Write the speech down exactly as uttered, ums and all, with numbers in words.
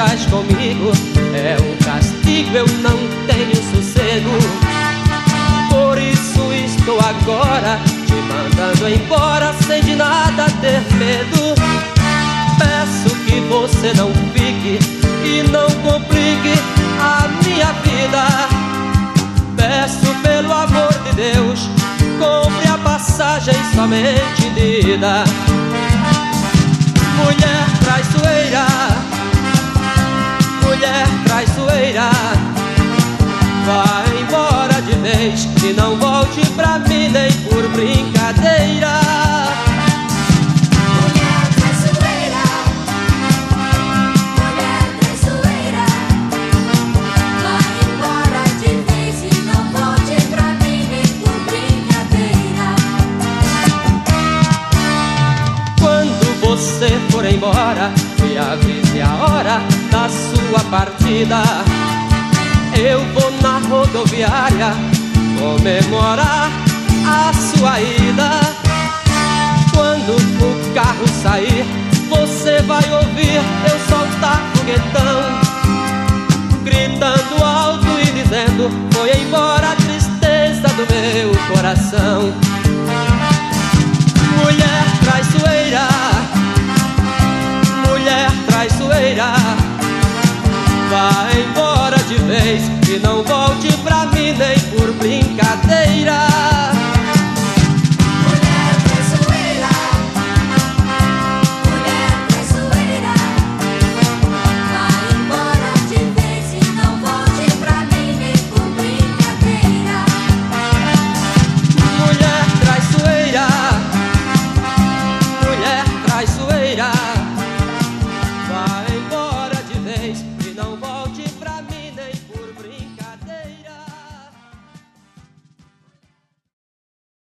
faz comigo é um castigo, eu não tenho sossego. Por isso estou agora te mandando embora, sem de nada ter medo. Peço que você não fique e não complique a minha vida. Peço pelo amor de Deus, compre a passagem somente de ida. Mulher traiçoeira, mulher traiçoeira, vai embora de vez e não volte pra mim nem por brincadeira. Mulher traiçoeira, mulher traiçoeira, vai embora de vez e não volte pra mim nem por brincadeira. Quando você for embora, me avise a hora da sua partida. Eu vou na rodoviária comemorar a sua ida. Quando o carro sair, você vai ouvir eu soltar foguetão, gritando alto e dizendo: foi embora a tristeza do meu coração. Mulher traiçoeira, mulher traiçoeira, vai embora de vez e não volte pra mim nem por brincadeira.